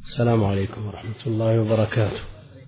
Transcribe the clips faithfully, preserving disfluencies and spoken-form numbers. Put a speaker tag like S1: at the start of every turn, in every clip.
S1: السلام عليكم ورحمة الله وبركاته.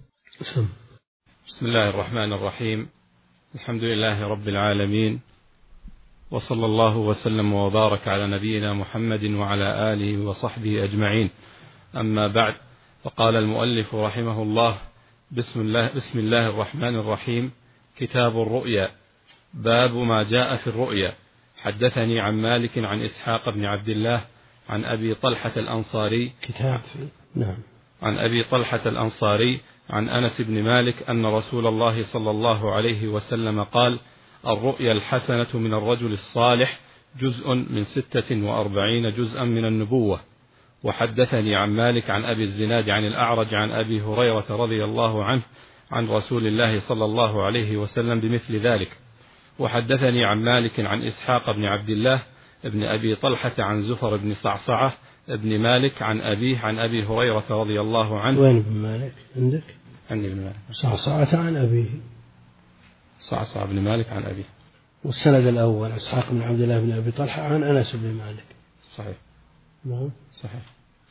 S2: بسم الله الرحمن الرحيم. الحمد لله رب العالمين، وصلى الله وسلم وبارك على نبينا محمد وعلى آله وصحبه أجمعين. أما بعد، فقال المؤلف رحمه الله: بسم الله, بسم الله الرحمن الرحيم. كتاب الرؤيا. باب ما جاء في الرؤيا. حدثني عن مالك عن إسحاق بن عبد الله عن أبي طلحة الأنصاري
S1: كتاب نعم
S2: عن أبي طلحة الأنصاري عن أنس بن مالك أن رسول الله صلى الله عليه وسلم قال: الرؤيا الحسنة من الرجل الصالح جزء من ستة وأربعين جزءا من النبوة. وحدثني عن مالك عن أبي الزناد عن الأعرج عن أبي هريرة رضي الله عنه عن رسول الله صلى الله عليه وسلم بمثل ذلك. وحدثني عن مالك عن إسحاق بن عبد الله ابن أبي طلحة عن زفر بن صعصعة ابن مالك عن أبيه عن أبي هريرة رضي الله عنه.
S1: وين ابن مالك عندك؟
S2: عندي ابن مالك
S1: صعصعة عن أبيه.
S2: صعصعة بن مالك عن أبيه.
S1: والسند الأول إسحاق بن عبد الله بن أبي طلحة عن أنس بن مالك.
S2: صحيح.
S1: نعم
S2: صحيح.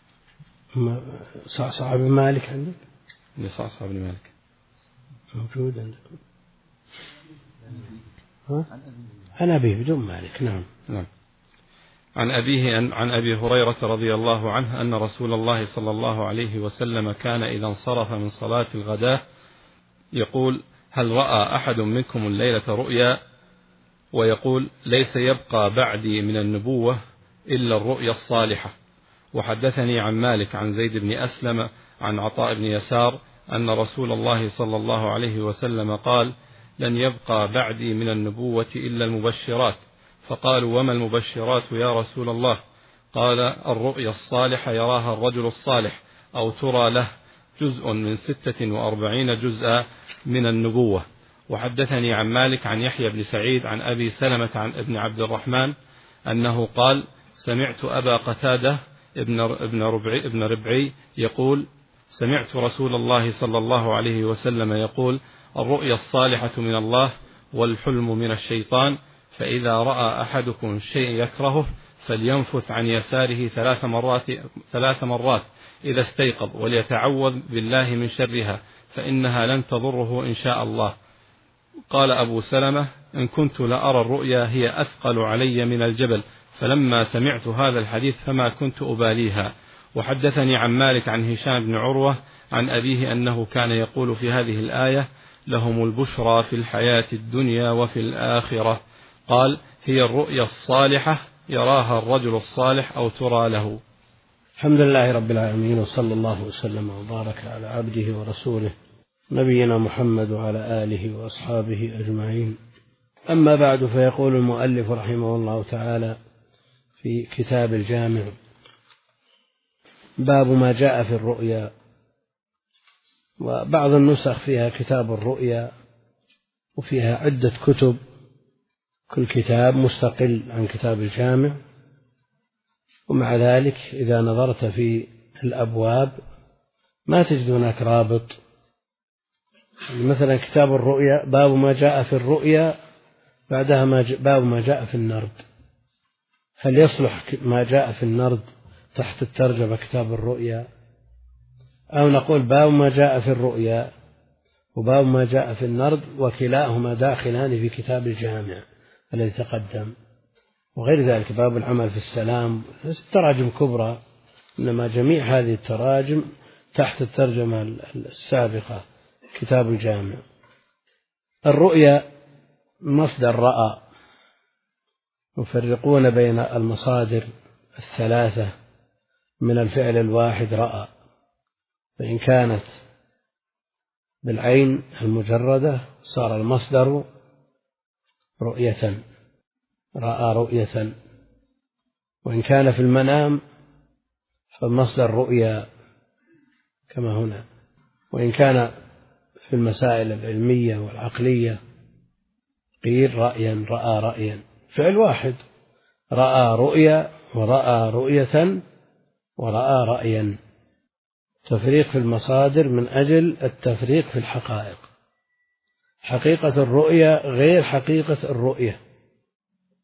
S1: صعصعة بن مالك عندك؟
S2: صعصعة بن مالك
S1: موجود عندكم. ها؟ عن أبيه بدون مالك. نعم
S2: نعم. عن أبيه أن عن أبي هريرة رضي الله عنه أن رسول الله صلى الله عليه وسلم كان إذا انصرف من صلاة الغداة يقول: هل رأى أحد منكم الليلة رؤيا؟ ويقول: ليس يبقى بعدي من النبوة إلا الرؤيا الصالحة. وحدثني عن مالك عن زيد بن أسلم عن عطاء بن يسار أن رسول الله صلى الله عليه وسلم قال: لن يبقى بعدي من النبوة إلا المبشرات. فقالوا: وما المبشرات يا رسول الله؟ قال: الرؤيا الصالحة يراها الرجل الصالح أو ترى له جزء من ستة وأربعين جزءا من النبوة. وحدثني عن مالك عن يحيى بن سعيد عن أبي سلمة عن ابن عبد الرحمن أنه قال: سمعت أبا قتادة ابن ابن ربعي, ابن ربعي يقول: سمعت رسول الله صلى الله عليه وسلم يقول: الرؤيا الصالحة من الله والحلم من الشيطان، فإذا رأى أحدكم شيء يكرهه فلينفث عن يساره ثلاث مرات ثلاث مرات إذا استيقظ، وليتعوذ بالله من شرها فإنها لن تضره إن شاء الله. قال أبو سلمة: إن كنت لأرى الرؤيا هي أثقل علي من الجبل، فلما سمعت هذا الحديث فما كنت أباليها. وحدثني عن مالك عن هشام بن عروة عن أبيه أنه كان يقول في هذه الآية: لهم البشرى في الحياة الدنيا وفي الآخرة. قال: هي الرؤيا الصالحة يراها الرجل الصالح أو ترى له.
S1: الحمد لله رب العالمين، وصلى الله وسلم وبارك على عبده ورسوله نبينا محمد وعلى آله وأصحابه أجمعين. أما بعد، فيقول المؤلف رحمه الله تعالى في كتاب الجامع: باب ما جاء في الرؤيا. وبعض النسخ فيها كتاب الرؤيا، وفيها عدة كتب، كل كتاب مستقل عن كتاب الجامع. ومع ذلك إذا نظرت في الأبواب ما تجد هناك رابط. مثلا كتاب الرؤيا باب ما جاء في الرؤيا، بعدها ما باب ما جاء في النرد. هل يصلح ما جاء في النرد تحت الترجمة كتاب الرؤيا، أو نقول باب ما جاء في الرؤيا وباب ما جاء في النرد، وكلاهما داخلان في كتاب الجامع الذي تقدم؟ وغير ذلك باب العمل في السلام، تراجم كبرى، إنما جميع هذه التراجم تحت الترجمة السابقة كتاب الجامع. الرؤيا مصدر رأى، يفرقون بين المصادر الثلاثة من الفعل الواحد رأى، فإن كانت بالعين المجردة صار المصدر رؤية، رأى رؤية. وإن كان في المنام فالمصدر رؤيا كما هنا. وإن كان في المسائل العلمية والعقلية قيل رأيا، رأى رأيا، فعل واحد، رأى رؤيا ورأى رؤية ورأى رأيا. تفريق في المصادر من أجل التفريق في الحقائق. حقيقة الرؤيا غير حقيقة الرؤية،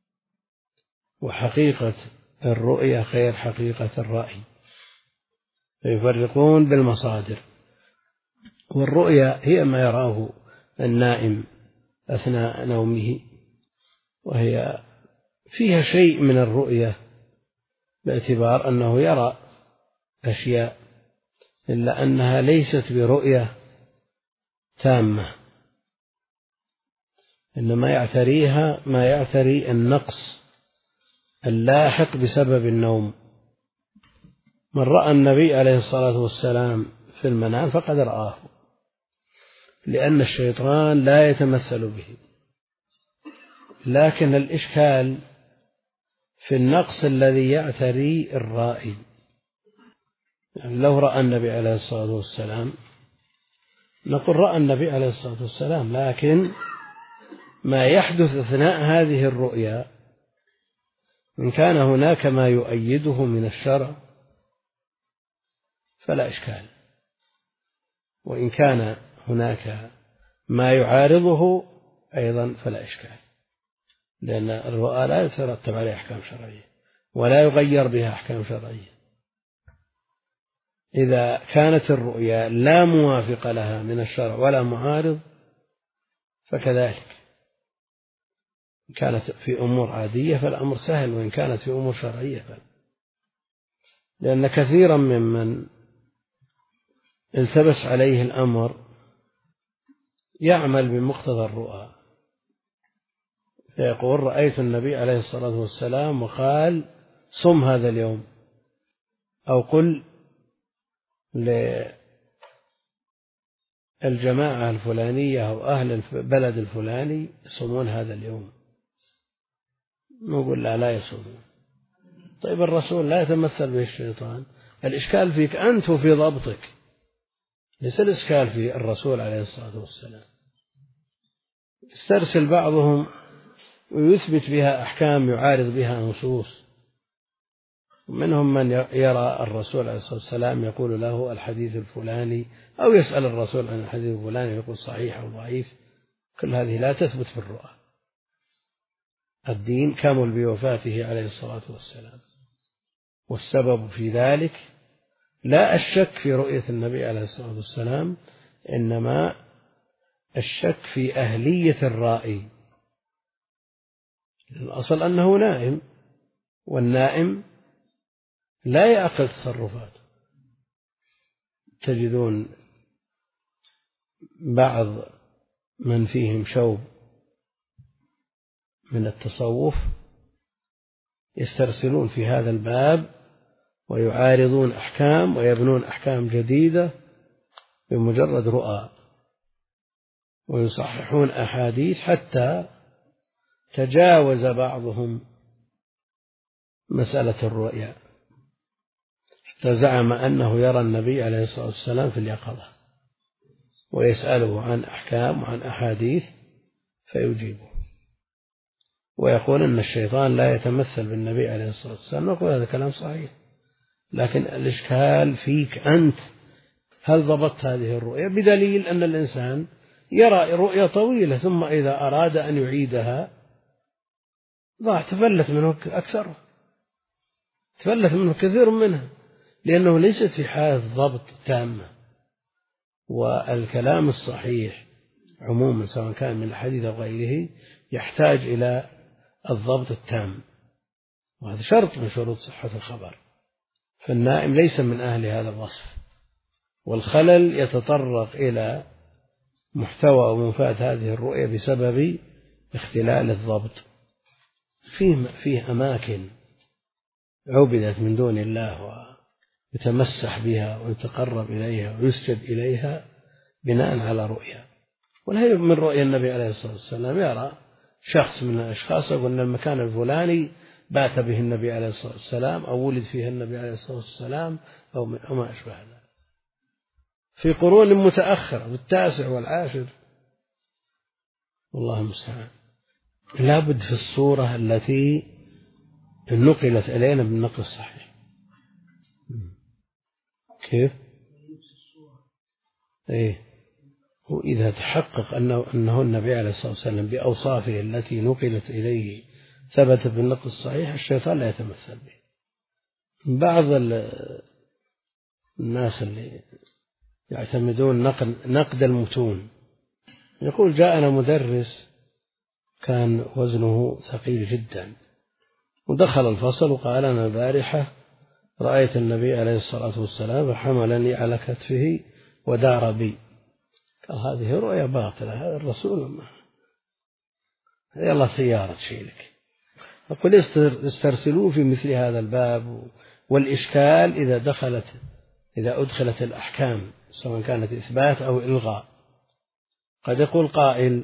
S1: وحقيقة الرؤية غير حقيقة الرأي. فيفرقون بالمصادر. والرؤيا هي ما يراه النائم أثناء نومه، وهي فيها شيء من الرؤية باعتبار أنه يرى أشياء، إلا أنها ليست برؤية تامة، إنما يعتريها ما يعتري النقص اللاحق بسبب النوم. من رأى النبي عليه الصلاة والسلام في المنام فقد رآه، لأن الشيطان لا يتمثل به. لكن الإشكال في النقص الذي يعتري الرائي. يعني لو رأى النبي عليه الصلاة والسلام نقول رأى النبي عليه الصلاة والسلام، لكن ما يحدث أثناء هذه الرؤيا إن كان هناك ما يؤيده من الشرع فلا إشكال، وإن كان هناك ما يعارضه أيضا فلا إشكال، لأن الرؤى لا يترتب عليها أحكام شرعية ولا يغير بها أحكام شرعية. إذا كانت الرؤيا لا موافق لها من الشرع ولا معارض فكذلك. إن كانت في أمور عادية فالأمر سهل، وإن كانت في أمور شرعية فلا. لأن كثيرا ممن التبس عليه الأمر يعمل بمقتضى الرؤى، فيقول رأيت النبي عليه الصلاة والسلام وقال صم هذا اليوم، أو قل للجماعة الفلانية أو أهل البلد الفلاني يصومون هذا اليوم، نقول لا لا يصومون. طيب الرسول لا يتمثل به الشيطان، الإشكال فيك أنت وفي ضبطك، ليس الإشكال في الرسول عليه الصلاة والسلام. يسترسل بعضهم ويثبت بها أحكام يعارض بها نصوص، ومنهم من يرى الرسول عليه الصلاة والسلام يقول له الحديث الفلاني، أو يسأل الرسول عن الحديث الفلاني يقول صحيح أو ضعيف. كل هذه لا تثبت في الرؤى. الدين كامل بوفاته عليه الصلاة والسلام، والسبب في ذلك لا الشك في رؤية النبي عليه الصلاة والسلام، إنما الشك في أهلية الرائي. الأصل أنه نائم، والنائم لا يعقل تصرفاته. تجدون بعض من فيهم شوب من التصوف يسترسلون في هذا الباب ويعارضون أحكام ويبنون أحكام جديدة بمجرد رؤى، ويصححون أحاديث حتى تجاوز بعضهم مسألة الرؤيا، حتى زعم أنه يرى النبي عليه الصلاة والسلام في اليقظة ويسأله عن أحكام وعن أحاديث فيجيبه، ويقول أن الشيطان لا يتمثل بالنبي عليه الصلاة والسلام. نقول هذا كلام صحيح، لكن الإشكال فيك أنت، هل ضبطت هذه الرؤيا؟ بدليل أن الإنسان يرى رؤيا طويلة ثم إذا أراد أن يعيدها ضاع، تفلت منه أكثر، تفلت منه كثير منها، لأنه ليست في حالة ضبط تامة. والكلام الصحيح عموما سواء كان من الحديث أو غيره يحتاج إلى الضبط التام، وهذا شرط من شروط صحة الخبر. فالنائم ليس من أهل هذا الوصف، والخلل يتطرق إلى محتوى ومفاد هذه الرؤية بسبب اختلال الضبط. فيه, فيه أماكن عبدت من دون الله ويتمسح بها ويتقرب إليها ويسجد إليها بناء على رؤيا. ولا من رؤيا النبي عليه الصلاة والسلام يرى شخص من الأشخاص يقول أن المكان الفلاني بات به النبي عليه الصلاة والسلام أو ولد فيه النبي عليه الصلاة والسلام أو ما أشبه ذلك في قرون متأخرة بالتاسع والعاشر، والله المستعان. لابد في الصورة التي نقلت إلينا بالنقل الصحيح. كيف؟ إيه، وإذا تحقق أنه, أنه النبي عليه الصلاة والسلام بأوصافه التي نقلت إليه ثبت بالنقل الصحيح، الشيطان لا يتمثل به. بعض الناس اللي يعتمدون نقد, نقد المتون. يقول جاءنا مدرس كان وزنه ثقيل جدا، ودخل الفصل وقال أنا البارحة رأيت النبي عليه الصلاة والسلام فحملني على كتفه ودار بي. قال هذه رؤيا باطلة، هذا الرسول ما يلا سيارة تشيلك. أقول استرسلوه في مثل هذا الباب، والإشكال إذا دخلت إذا أدخلت الأحكام سواء كانت إثبات أو إلغاء. قد يقول قائل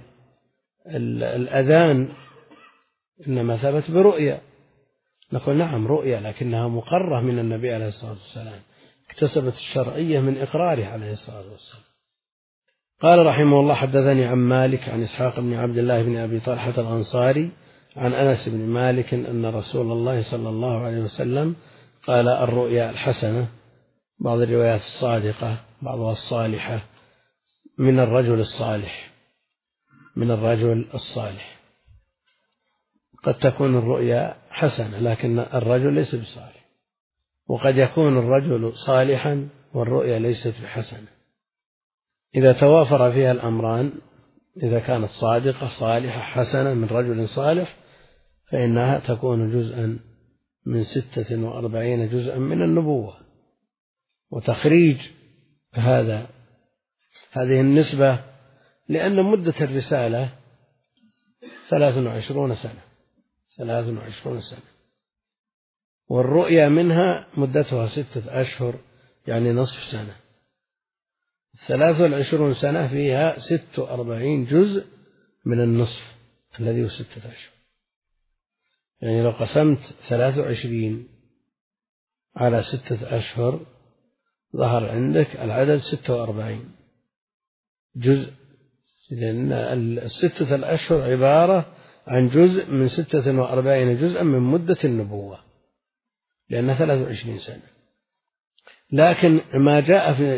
S1: الأذان إنما ثبت برؤيا، نقول نعم رؤيا لكنها مقرة من النبي عليه الصلاة والسلام، اكتسبت الشرعية من إقراره عليه الصلاة والسلام. قال رحمه الله حدثني عن مالك عن إسحاق بن عبد الله بن أبي طلحة الأنصاري عن أنس بن مالك أن رسول الله صلى الله عليه وسلم قال الرؤيا الحسنة، بعض الروايات الصادقة بعضها الصالحة، من الرجل الصالح من الرجل الصالح. قد تكون الرؤيا حسنة لكن الرجل ليس بصالح، وقد يكون الرجل صالحا والرؤيا ليست بحسنة. إذا توافر فيها الأمران، إذا كانت صادقة صالحة حسنة من رجل صالح، فإنها تكون جزءا من ستة وأربعين جزءا من النبوة. وتخريج هذا هذه النسبة لأن مدة الرسالة ثلاث وعشرون سنة ثلاث وعشرون سنة والرؤيا منها مدتها ستة أشهر يعني نصف سنة. ثلاث والعشرون سنة فيها ست وأربعين جزء من النصف الذي هو ستة أشهر. يعني لو قسمت ثلاث وعشرين على ستة أشهر ظهر عندك العدد ستة وأربعين جزء، لأن الستة الأشهر عبارة عن جزء من ستة وأربعين جزءا من مدة النبوة لأنها ثلاث وعشرين سنة. لكن ما جاء في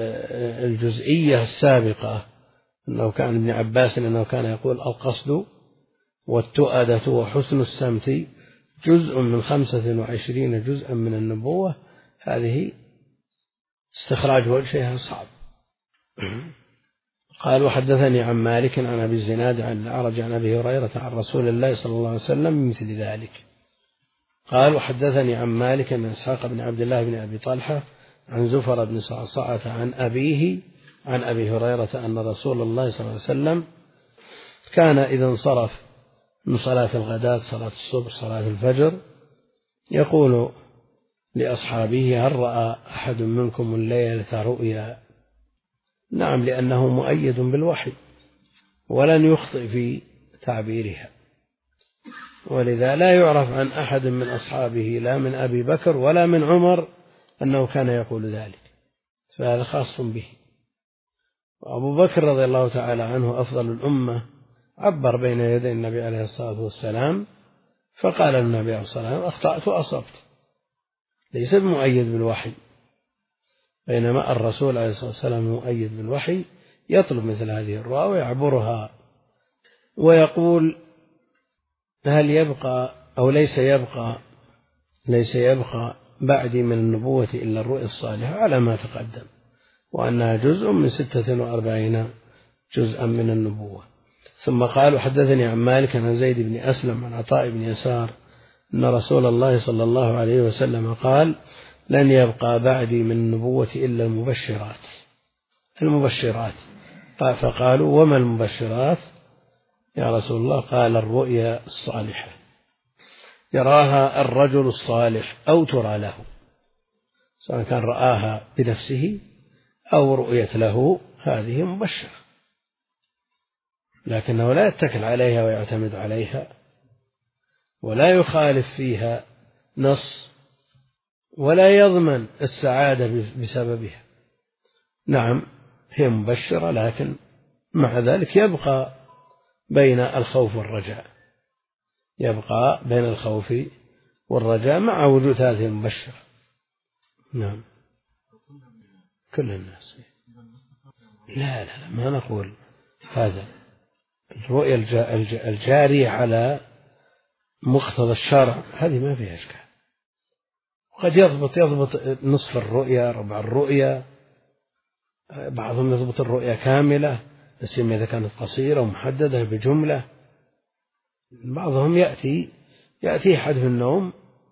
S1: الجزئية السابقة أنه كان ابن عباس أنه كان يقول القصد والتؤدة وحسن السمت جزء من خمسة وعشرين جزءا من النبوة، هذه استخراج وجهها صعب. قال وحدثني عن مالك عن أبي الزناد عن الأعرج عن أبي هريرة عن رسول الله صلى الله عليه وسلم مثل ذلك. قال وحدثني عن مالك عن إسحاق بن عبد الله بن أبي طلحة عن زفر بن صعصعة عن أبيه عن أبي هريرة أن رسول الله صلى الله عليه وسلم كان إذا انصرف من صلاة الغداة صلاة الصبح صلاة الفجر يقول لأصحابه هل رأى أحد منكم الليلة رؤيا؟ نعم، لأنه مؤيد بالوحي ولن يخطئ في تعبيرها، ولذا لا يعرف عن أحد من أصحابه لا من أبي بكر ولا من عمر أنه كان يقول ذلك، فهذا خاص به. وأبو بكر رضي الله تعالى عنه أفضل الأمة عبر بين يدي النبي عليه الصلاة والسلام فقال النبي عليه الصلاة والسلام أخطأت وأصبت، ليس بمؤيد بالوحي، بينما الرسول عليه الصلاة والسلام مؤيد بالوحي يطلب مثل هذه الرؤى ويعبرها ويقول هل يبقى أو ليس يبقى ليس يبقى بعدي من النبوة إلا الرؤيا الصالحة على ما تقدم، وأنها جزء من ستة وأربعين جزءا من النبوة. ثم قال حدثني عن مالك عن زيد بن أسلم عن عطاء بن يسار أن رسول الله صلى الله عليه وسلم قال لن يبقى بعدي من النبوة إلا المبشرات المبشرات فقالوا وما المبشرات يا رسول الله؟ قال الرؤيا الصالحة يراها الرجل الصالح أو ترى له، سواء كان رآها بنفسه أو رؤيت له، هذه مبشرة، لكنه لا يتكل عليها ويعتمد عليها ولا يخالف فيها نص ولا يضمن السعادة بسببها. نعم هي مبشرة، لكن مع ذلك يبقى بين الخوف والرجاء يبقى بين الخوف والرجاء مع وجود هذه المبشرة. نعم كل الناس لا لا لا ما نقول هذا. الرؤيا الجارية على مقتضى الشرع هذه ما فيها إشكال، وقد يضبط يضبط نصف الرؤيا، ربع الرؤيا، بعضهم يضبط الرؤيا كاملة سيما إذا كانت قصيرة ومحددة بجملة. بعضهم يأتي يأتي أحد في النوم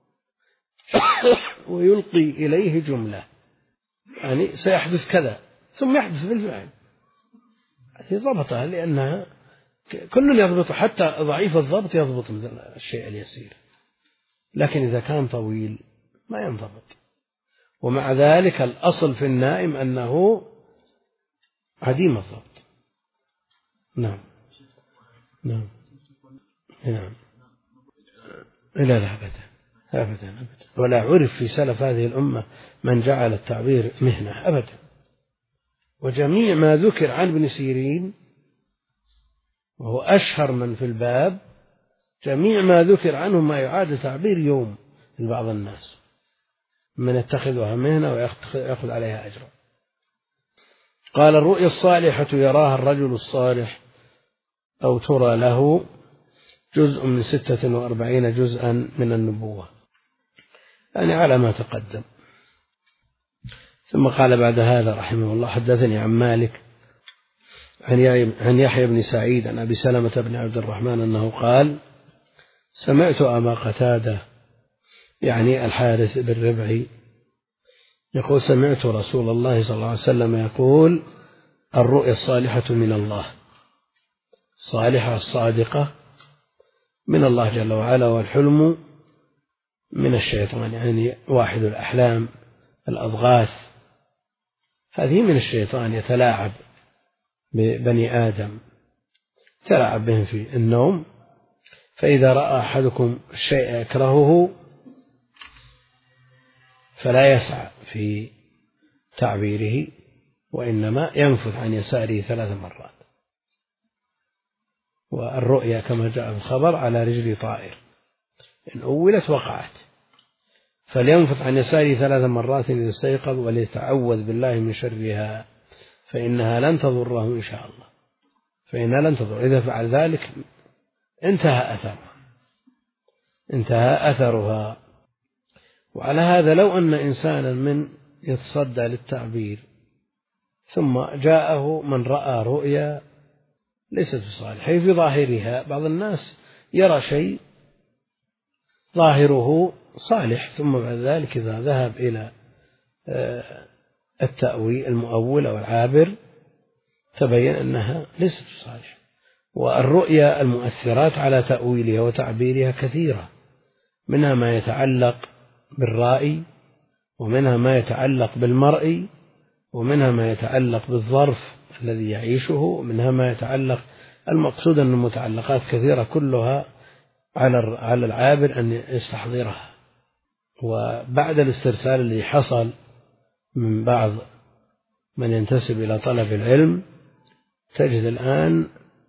S1: ويلقي إليه جملة، يعني سيحدث كذا ثم يحدث بالفعل، ضبطها لأنها كل يضبط، حتى ضعيف الضبط يضبط مثل الشيء اليسير، لكن إذا كان طويل ما ينضبط. ومع ذلك الأصل في النائم أنه عديم الضبط. نعم نعم نعم لا لا أبدا أبدا أبدا، ولا عرف في سلف هذه الأمة من جعل التعبير مهنة أبدا. وجميع ما ذكر عن ابن سيرين وهو أشهر من في الباب، جميع ما ذكر عنه ما يعاد تعبير يوم لبعض الناس من يتخذها مهنة ويأخذ عليها أجرا. قال الرؤيا الصالحة يراها الرجل الصالح أو ترى له جزء من ستة وأربعين جزءا من النبوة، يعني على ما تقدم. ثم قال بعد هذا رحمه الله: حدثني عن مالك عن يحيى بن سعيد عن أبي سلمة بن عبد الرحمن أنه قال: سمعت أبا قتادة يعني الحارث بن ربعي يقول: سمعت رسول الله صلى الله عليه وسلم يقول: الرؤيا الصالحة من الله، الصالحة الصادقة من الله جل وعلا، والحلم من الشيطان، يعني واحد الأحلام الأضغاث هذه من الشيطان، يتلاعب ببني آدم، يتلاعب بهم في النوم، فإذا رأى أحدكم الشيء يكرهه فلا يسعى في تعبيره، وإنما ينفث عن يساره ثلاث مرات. والرؤيا كما جاء في الخبر على رجل طائر، إن أولت وقعت، فلينفث عن يساره ثلاث مرات إذا استيقظ وليتعوذ بالله من شرها فإنها لن تضره إن شاء الله، فإنها لن تضر. إذا فعل ذلك انتهى أثرها انتهى أثرها. وعلى هذا لو أن إنسانا من يتصدى للتعبير ثم جاءه من رأى رؤيا ليست بصالحة في ظاهرها، بعض الناس يرى شيء ظاهره صالح ثم بعد ذلك إذا ذهب إلى التأويل المؤول أو العابر تبين أنها ليست بصالحة. والرؤيا المؤثرات على تأويلها وتعبيرها كثيرة، منها ما يتعلق بالرائي، ومنها ما يتعلق بالمرئي، ومنها ما يتعلق بالظرف الذي يعيشه، ومنها ما يتعلق، المقصود أن المتعلقات كثيرة كلها على العابر أن يستحضرها. وبعد الاسترسال الذي حصل من بعض من ينتسب إلى طلب العلم تجد الآن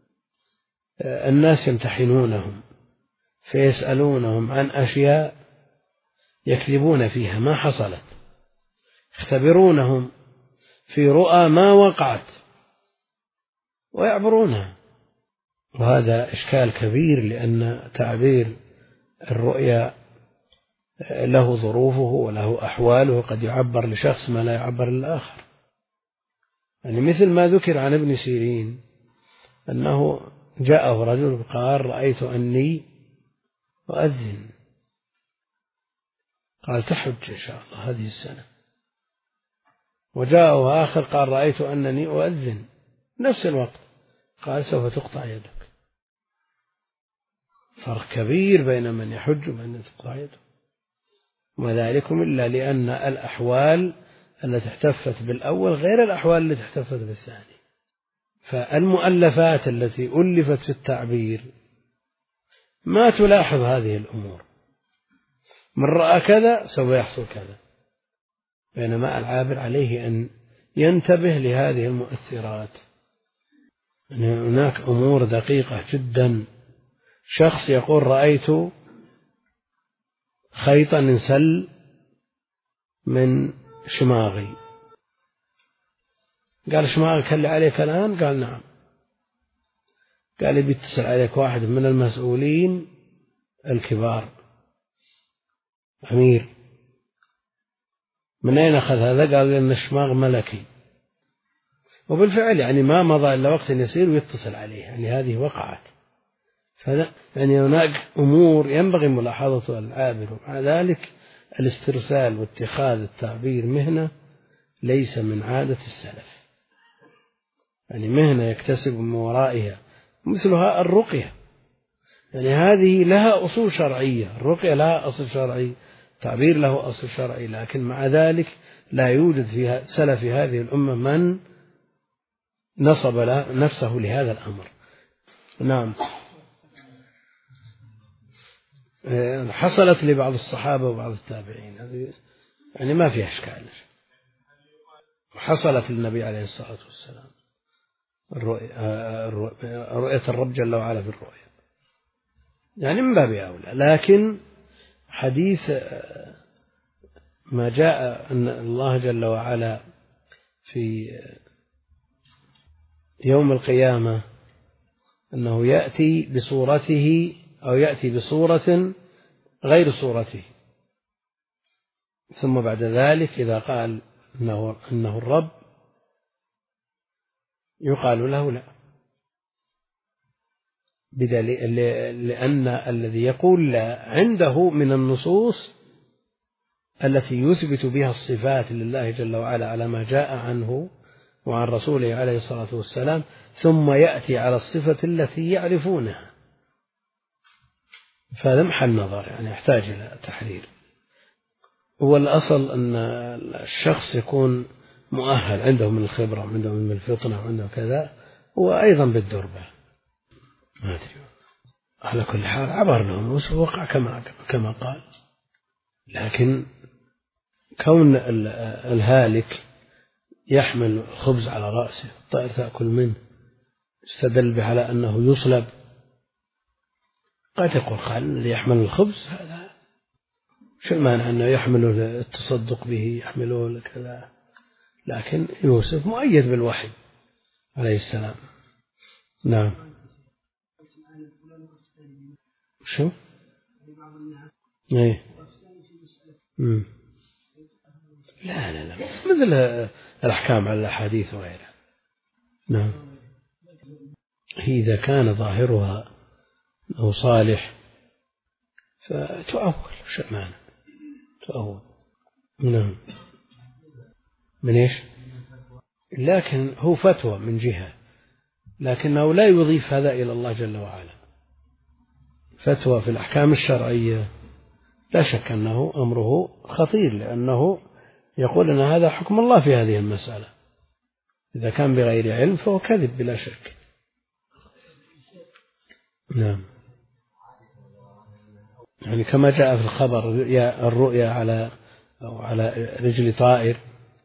S1: الناس يمتحنونهم فيسألونهم عن أشياء يكذبون فيها ما حصلت، يختبرونهم في رؤى ما وقعت ويعبرونها. وهذا إشكال كبير، لأن تعبير الرؤيا له ظروفه وله أحواله، قد يعبر لشخص ما لا يعبر للآخر. يعني مثل ما ذكر عن ابن سيرين أنه جاءه رجل قال: رأيت أني أؤذن، قال: تحج إن شاء الله هذه السنة. وجاءه آخر قال: رأيت أنني أؤذن نفس الوقت، قال: سوف تقطع يدك. فرق كبير بين من يحج ومن تقطع يده، وذلكم إلا لأن الأحوال التي احتفت بالأول غير الأحوال التي احتفت بالثاني. فالمؤلفات التي ألفت في التعبير ما تلاحظ هذه الأمور، من رأى كذا سوف يحصل كذا، بينما العابر عليه أن ينتبه لهذه المؤثرات. يعني هناك أمور دقيقة جدا. شخص يقول: رأيت خيطا انسل من شماغي، قال: شماغك اللي عليك الآن؟ قال: نعم. قال: بيتصل عليك واحد من المسؤولين الكبار، أمير، من أين أخذ هذا؟ قال لأن الشماغ ملكي. وبالفعل يعني ما مضى إلا وقت يسير ويتصل عليه، يعني هذه وقعت. فهذا يعني هناك أمور ينبغي ملاحظتها العابر. ومع ذلك الاسترسال واتخاذ التعبير مهنة ليس من عادة السلف، يعني مهنة يكتسب من ورائها، مثلها الرقية، يعني هذه لها أصول شرعية، الرقية لها أصل شرعي، التعبير له أصل شرعي، لكن مع ذلك لا يوجد في سلف هذه الأمة من نصب نفسه لهذا الأمر. نعم، حصلت لبعض الصحابة وبعض التابعين، هذه يعني ما فيها إشكال. حصلت للنبي عليه الصلاة والسلام رؤية الرب جل وعلا في الرؤيا، يعني من باب أولى. لكن حديث ما جاء أن الله جل وعلا في يوم القيامة أنه يأتي بصورته أو يأتي بصورة غير صورته، ثم بعد ذلك إذا قال إنه, إنه الرب يقال له لا، بدليل لأن الذي يقول لا عنده من النصوص التي يثبت بها الصفات لله جل وعلا على ما جاء عنه وعن رسوله عليه الصلاة والسلام، ثم يأتي على الصفة التي يعرفونها، فهذا محل نظر، يعني يحتاج إلى تحرير. هو الأصل أن الشخص يكون مؤهل، عنده من الخبرة وعنده من الفطنة وعنده كذا، وأيضا بالدربة. ما أدري، على كل حال عبر لهم وقع كما كما قال. لكن كون الهالك يحمل الخبز على رأسه، الطائر تأكل منه، استدل به على أنه يصلب، قد يقول قال الذي يحمل الخبز هذا شو المانع أنه يحمل التصدق به، يحمله كذا. لكن يوسف مؤيد بالوحي عليه السلام. نعم. شو؟ ايه. مم. لا لا لا مثل الأحكام على الأحاديث وغيرها. نعم. إذا كان ظاهرها أو صالح فتؤول، شو معنى تؤول؟ نعم. من إيش؟ لكن هو فتوى من جهة، لكنه لا يضيف هذا إلى الله جل وعلا. فتوى في الأحكام الشرعية لا شك أنه أمره خطير، لأنه يقول أن هذا حكم الله في هذه المسألة، إذا كان بغير علم فهو كذب بلا شك. نعم. يعني كما جاء في الخبر الرؤيا على أو على رجل طائر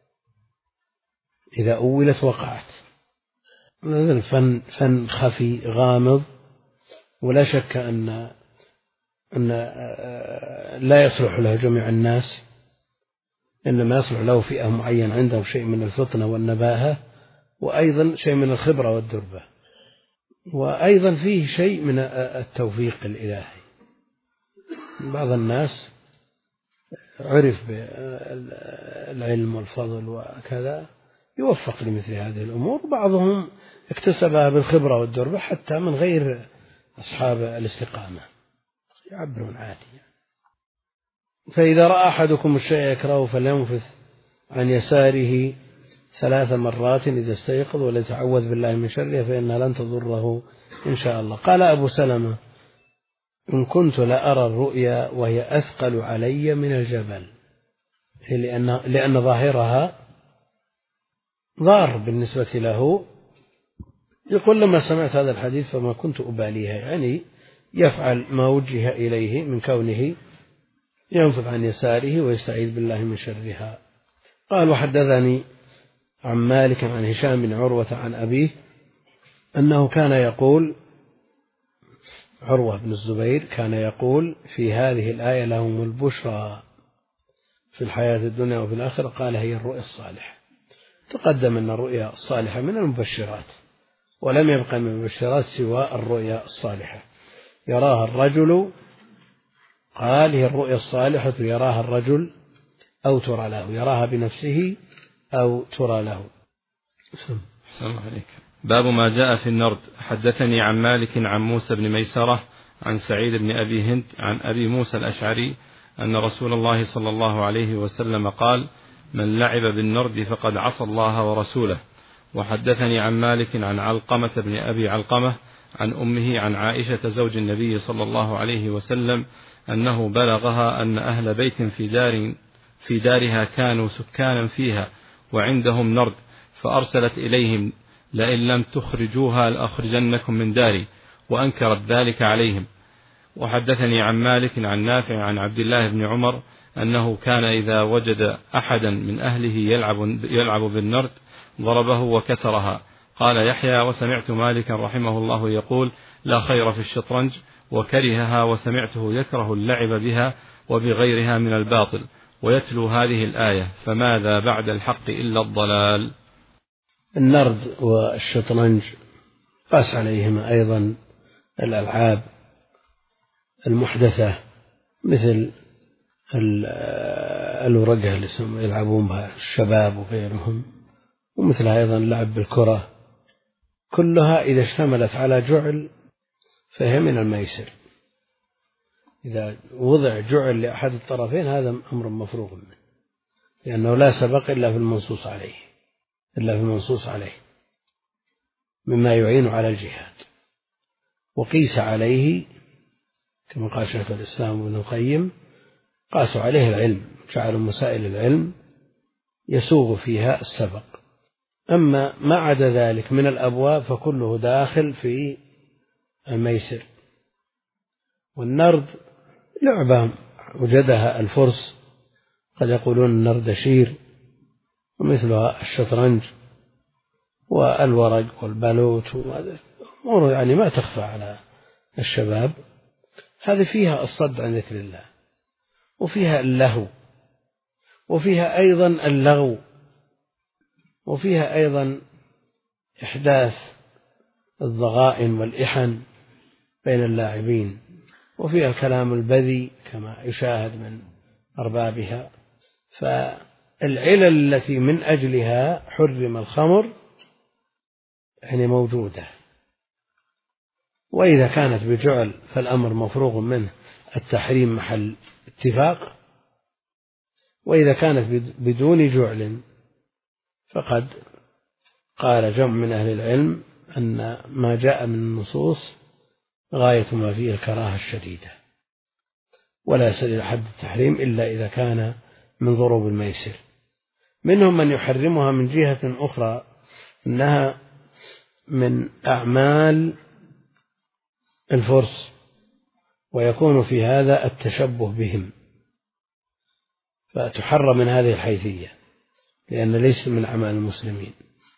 S1: إذا أولت وقعت. هذا الفن فن خفي غامض، ولا شك أن أن لا يصلح له جميع الناس، إنما يصلح له فئة معينة عندهم شيء من الفطنة والنباهة، وأيضا شيء من الخبرة والدربة، وأيضا فيه شيء من التوفيق الإلهي. بعض الناس عرف بالعلم والفضل وكذا يوفق لمثل هذه الأمور، بعضهم اكتسبها بالخبرة والدربة حتى من غير أصحاب الاستقامة، يعبرون عادي. فإذا رأى أحدكم الشيء يكرهه فلينفث عن يساره ثلاث مرات إذا استيقظ وليتعوذ بالله من شرها فإنها لن تضره إن شاء الله. قال أبو سلمة إن كنت لأرى الرؤيا وهي أثقل علي من الجبل، لأن, لأن ظاهرها ضار بالنسبة له. يقول لما سمعت هذا الحديث فما كنت أباليها، يعني يفعل ما وجه إليه من كونه ينفث عن يساره ويستعيذ بالله من شرها. قال وحدثني عن مالك عن هشام بن عروة عن أبيه أنه كان يقول، عروة بن الزبير كان يقول في هذه الآية لهم البشرى في الحياة الدنيا وفي الآخرة، قال هي الرؤيا الصالحة. تقدم أن الرؤيا الصالحة من المبشرات، ولم يبقى من المبشرات سوى الرؤيا الصالحة يراها الرجل، قال هي الرؤيا الصالحة يراها الرجل أو ترى له، يراها بنفسه أو ترى له.
S2: باب ما جاء في النرد. حدثني عن مالك عن موسى بن ميسرة عن سعيد بن أبي هند عن أبي موسى الأشعري أن رسول الله صلى الله عليه وسلم قال: من لعب بالنرد فقد عصى الله ورسوله. وحدثني عن مالك عن علقمة بن أبي علقمة عن أمه عن عائشة زوج النبي صلى الله عليه وسلم أنه بلغها أن أهل بيت في دار في دارها كانوا سكانا فيها وعندهم نرد، فأرسلت إليهم: لئن لم تخرجوها لأخرجنكم من داري، وأنكرت ذلك عليهم. وحدثني عن مالك عن نافع عن عبد الله بن عمر أنه كان إذا وجد أحدا من أهله يلعب, يلعب بالنرد ضربه وكسرها. قال يحيى: وسمعت مالكا رحمه الله يقول: لا خير في الشطرنج، وكرهها، وسمعته يكره اللعب بها وبغيرها من الباطل، ويتلو هذه الآية: فماذا بعد الحق إلا الضلال.
S1: النرد والشطرنج قاس عليهما أيضا الألعاب المحدثة مثل الورقة اللي يلعبون بها الشباب وغيرهم، ومثل أيضا اللعب بالكرة، كلها إذا اشتملت على جعل فهي من الميسر. إذا وضع جعل لأحد الطرفين هذا أمر مفروغ منه، لأنه لا سبق إلا في المنصوص عليه إلا في المنصوص عليه مما يعين على الجهاد. وقيس عليه كما قال شيخ الإسلام ابن القيم: قاسوا عليه العلم، جعلوا مسائل العلم يسوغ فيها السبق. أما ما عدا ذلك من الأبواب فكله داخل في الميسر. والنرد لعبة وجدها الفرس، قد يقولون النردشير، ومثلها الشطرنج والورق والبالوت، أمور يعني ما تخفى على الشباب. هذه فيها الصد عن ذكر الله، وفيها اللهو، وفيها أيضا اللغو، وفيها أيضا إحداث الضغائن والإحن بين اللاعبين، وفيها الكلام البذي كما يشاهد من أربابها. فالعلل التي من أجلها حرم الخمر يعني موجودة. وإذا كانت بجعل فالأمر مفروغ منه، التحريم محل اتفاق. وإذا كانت بدون جعل فقد قال جمع من أهل العلم أن ما جاء من النصوص غاية ما فيه الكراهة الشديدة، ولا يصل إلى حد التحريم إلا إذا كان من ضروب الميسر. منهم من يحرمها من جهة أخرى، أنها من أعمال الفرس، ويكون في هذا التشبه بهم، فتحرم من هذه الحيثية لأن ليس من أعمال المسلمين.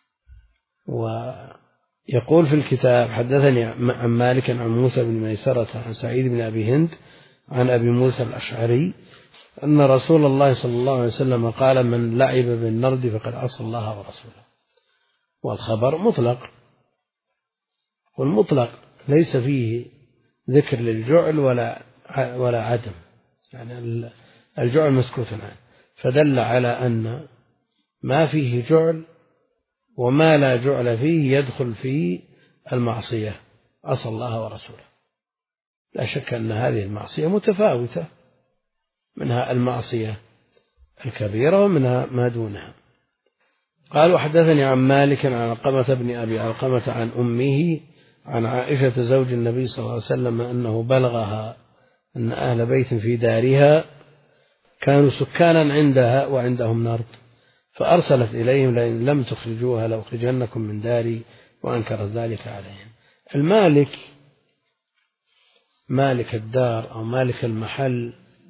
S1: ويقول في الكتاب: حدثني عن مالك عن موسى بن ميسرة عن سعيد بن أبي هند عن أبي موسى الأشعري أن رسول الله صلى الله عليه وسلم قال: من لعب بالنرد فقد عصى الله ورسوله. والخبر مطلق، والمطلق ليس فيه ذكر للجعل ولا ولا عدم، يعني الجعل مسكوت عنه، فدل على أن ما فيه جعل وما لا جعل فيه يدخل في المعصية، عصى الله ورسوله. لا شك أن هذه المعصية متفاوتة، منها المعصية الكبيرة ومنها ما دونها. قال: وحدثني عن مالك عن علقمة بن أبي علقمة عن أمه عن عائشة زوج النبي صلى الله عليه وسلم أنه بلغها أن أهل بيت في دارها كانوا سكانا عندها وعندهم نرد، فأرسلت إليهم: لئن لم تخرجوها لأخرجنكم من داري، وأنكرت ذلك عليهم. المالك مالك الدار أو مالك المحل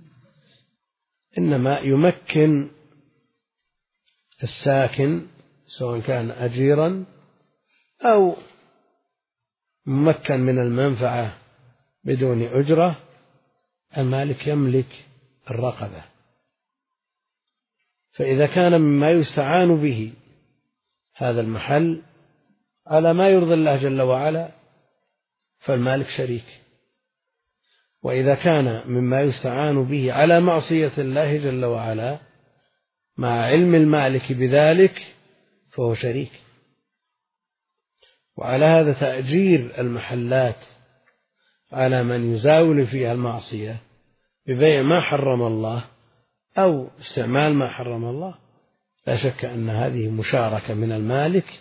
S1: إنما يمكن الساكن سواء كان أجيرا أو ممكن من المنفعة بدون أجرة. المالك يملك الرقبة، فإذا كان مما يستعان به هذا المحل على ما يرضي الله جل وعلا فالمالك شريك، وإذا كان مما يستعان به على معصية الله جل وعلا مع علم المالك بذلك فهو شريك. وعلى هذا تأجير المحلات على من يزاول فيها المعصية ببيع ما حرم الله أو استعمال ما حرم الله لا شك أن هذه مشاركة من المالك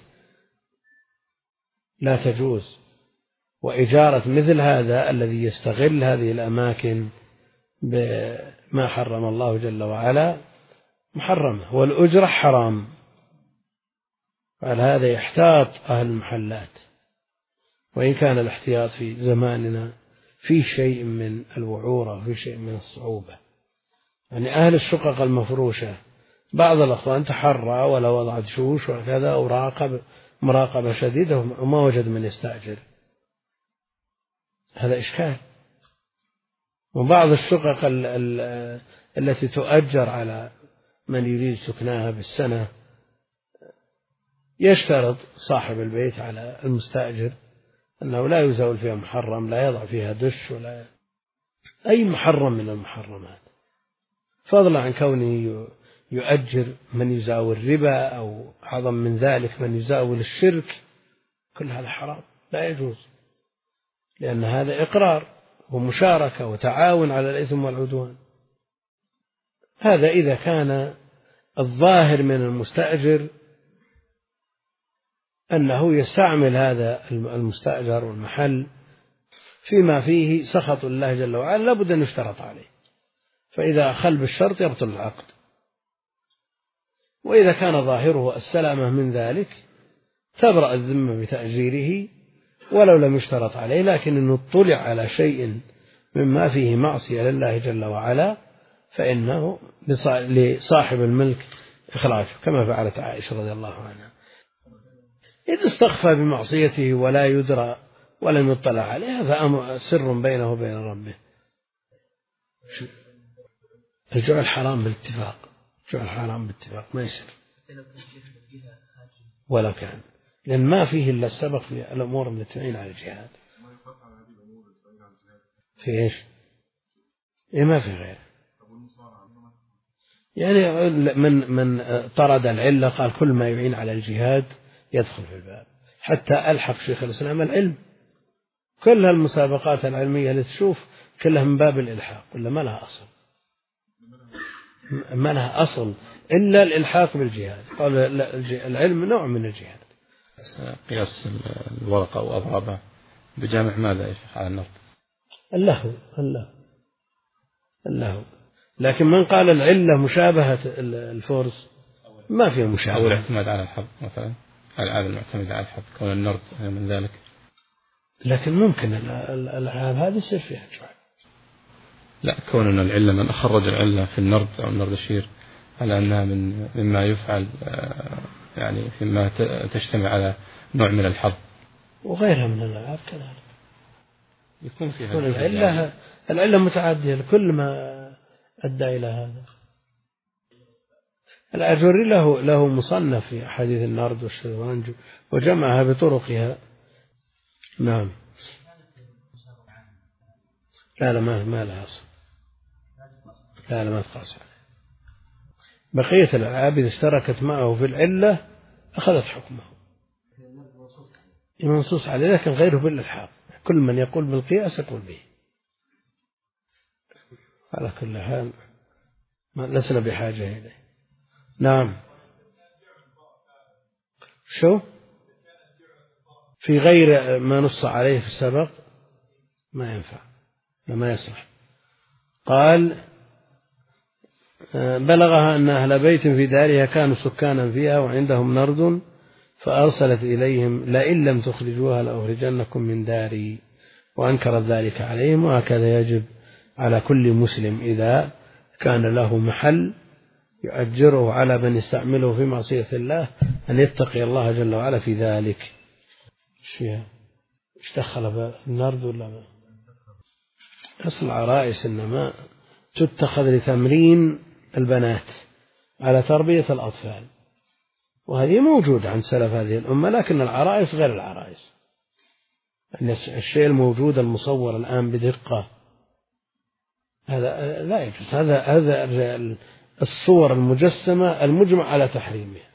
S1: لا تجوز. وإجارة مثل هذا الذي يستغل هذه الأماكن بما حرم الله جل وعلا محرمة، والأجرة حرام. على هذا يحتاط أهل المحلات، وإن كان الاحتياط في زماننا في شيء من الوعورة وفي شيء من الصعوبة. يعني أهل الشقق المفروشة بعض الأخوان تحرى ولا وضع دشوش وكذا وراقب مراقبة شديدة وما وجد من يستأجر، هذا إشكال. وبعض الشقق التي تؤجر على من يريد سكناها بالسنة يشترط صاحب البيت على المستأجر أنه لا يزاول فيها محرم، لا يضع فيها دش ولا أي محرم من المحرمات، فضلا عن كونه يؤجر من يزاول ربا أو أعظم من ذلك من يزاول الشرك. كل هذا حرام لا يجوز، لأن هذا إقرار ومشاركة وتعاون على الإثم والعدوان. هذا إذا كان الظاهر من المستأجر أنه يستعمل هذا المستأجر والمحل فيما فيه سخط الله جل وعلا لابد أن يشترط عليه، فإذا خل بالشرط يبطل العقد. وإذا كان ظاهره السلامة من ذلك تبرأ الذمة بتأجيره ولو لم يشترط عليه، لكن إنه اطلع على شيء مما فيه معصية لله جل وعلا فإنه لصاحب الملك إخراجه، كما فعلت عائشة رضي الله عنها إذ استخفى بمعصيته ولا يدرى ولم يطلع عليها فأمر سر بينه وبين ربه. الجعل حرام بالاتفاق، الجعل حرام بالاتفاق ما يصير ولا كان، لأن ما فيه إلا السبق في الأمور التي تعين على الجهاد. في إيش؟ إيه ما في غير، يعني من من طرد العلة قال كل ما يعين على الجهاد يدخل في الباب. حتى ألحق شيخ الإسلام العلم، كل المسابقات العلمية اللي تشوف كلها من باب الإلحاق ولا ما لها أصل، ما لها أصل إلا الإلحاق بالجهاد. قال العلم نوع من الجهاد.
S2: قياس الورقة وأضرابها بجامع ماذا يا شيخ على النرد؟
S1: اللهو اللهو اللهو. لكن من قال العلة مشابهة الفرس ما فيه مشابهة.
S2: أو الاعتماد على الحظ مثلا، الألعاب المعتمدة على الحظ كون النرد من ذلك.
S1: لكن ممكن الألعاب هذه يصير فيها شوي.
S2: لا، كون العلة من أخرج العلة في النرد أو النردشير على أنها من مما يفعل يعني فيما تجتمع على نوع من الحظ
S1: وغيرها من الألعاب كذلك
S2: يكون فيها
S1: يكون العلة يعني. العلة متعدية لكل ما أدى إلى هذا. الأجوري له له مصنف في حديث النرد والشطرنج وجمعها بطرقها. نعم. لا لا ما ما لها أصل، لا لا ما تقاس عليه. بقية الألعاب إذا اشتركت معه في العلة أخذت حكمه منصوص عليه، لكن غيره بالإلحاق. كل من يقول بالقياس يقول به. على كل حال لسنا بحاجة إليه. نعم. شو في غير ما نص عليه في السبق ما ينفع ما يصلح. قال بلغها أن أهل بيت في دارها كانوا سكانا فيها وعندهم نرد فأرسلت إليهم لئن لم تخرجوها لأخرجنكم من داري، وأنكرت ذلك عليهم. وهكذا يجب على كل مسلم إذا كان له محل يؤجره على من يستعمله في معصية الله أن يتقي الله جل وعلا في ذلك. ايش فيها؟ ايش دخل بالنرد ولا ما؟ أصل العرائس إنما تتخذ لتمرين البنات على تربية الأطفال، وهذه موجودة عند سلف هذه الأمة، لكن العرائس غير العرائس. الشيء الموجود المصور الآن بدقة هذا لا يجوز. هذا هذا الصور المجسمة المجمع على تحريمها،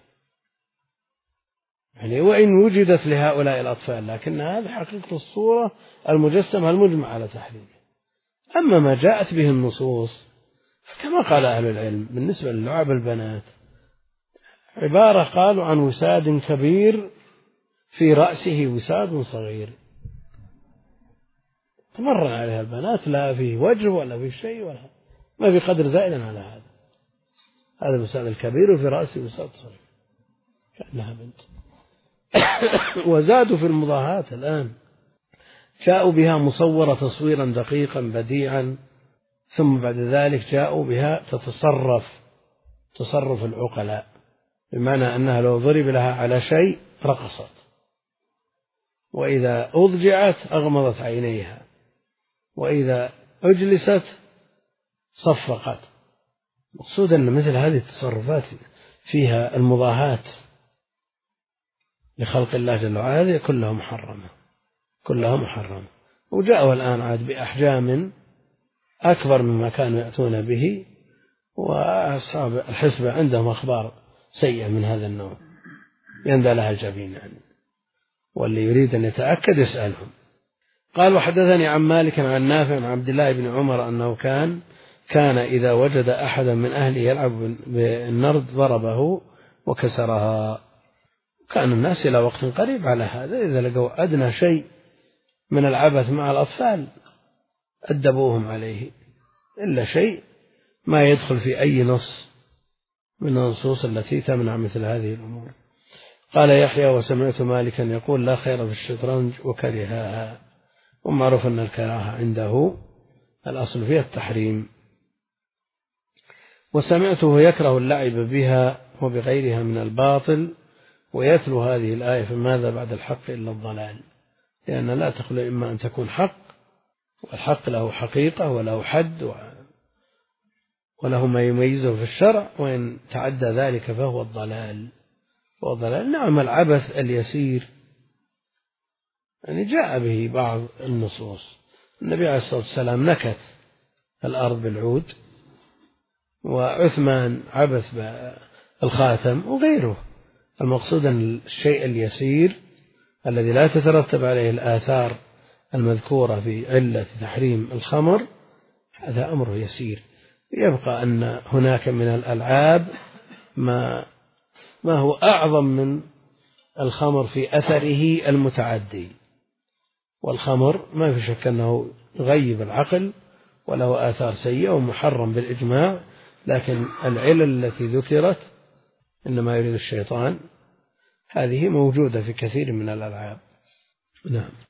S1: يعني وإن وجدت لهؤلاء الأطفال لكن هذا حقيقة الصورة المجسمة المجمع على تحريمها. أما ما جاءت به النصوص فكما قال أهل العلم بالنسبة للعاب البنات عبارة قالوا عن وساد كبير في رأسه وساد صغير تمرن عليها البنات، لا في وجه ولا في شيء ولا ما في قدر زائد على هذا. هذا الوساد الكبير وفي رأسه وساد صغير كأنها بنت. وزادوا في المضاهاة الآن، جاءوا بها مصورة تصويرا دقيقا بديعا، ثم بعد ذلك جاءوا بها تتصرف تصرف العقلاء، بمعنى أنها لو ضرب لها على شيء رقصت، وإذا أضجعت أغمضت عينيها، وإذا أجلست صفقت. مقصود أن مثل هذه التصرفات فيها المضاهاة لخلق الله جل وعلا هذه كلها محرمة كلها محرمة. وجاءوا الآن عاد بأحجام أكبر مما كانوا يأتون به، وأصحاب الحسبة عندهم أخبار سيئة من هذا النوع يندى لها الجبين يعني، واللي يريد أن يتأكد يسألهم. قال وحدثني عن مالك عن نافع عن عبد الله بن عمر أنه كان كان إذا وجد أحدا من أهله يلعب بالنرد ضربه وكسرها. كان الناس إلى وقت قريب على هذا، إذا لقوا أدنى شيء من العبث مع الأطفال أدبوهم عليه، إلا شيء ما يدخل في أي نص من النصوص التي تمنع مثل هذه الأمور. قال يحيى وسمعت مالكا يقول لا خير في الشطرنج وكرهها، ومعروف أن الكراهة عنده الأصل فيها التحريم. وسمعته يكره اللعب بها وبغيرها من الباطل، ويتلو هذه الآية فماذا بعد الحق إلا الضلال، لأن لا تخلو إما أن تكون حق، والحق له حقيقة وله حد وله ما يميزه في الشرع، وإن تعدى ذلك فهو الضلال. والضلال نعم العبث اليسير يعني جاء به بعض النصوص. النبي عليه الصلاة والسلام نكت الأرض بالعود، وعثمان عبث بالخاتم وغيره. المقصود أن الشيء اليسير الذي لا تترتب عليه الآثار المذكورة في علة تحريم الخمر هذا أمر يسير. يبقى أن هناك من الألعاب ما ما هو أعظم من الخمر في أثره المتعدي، والخمر ما في شك أنه يغيب العقل وله آثار سيئة ومحرم بالإجماع، لكن العلل التي ذكرت إنما يريد الشيطان هذه موجودة في كثير من الألعاب. نعم.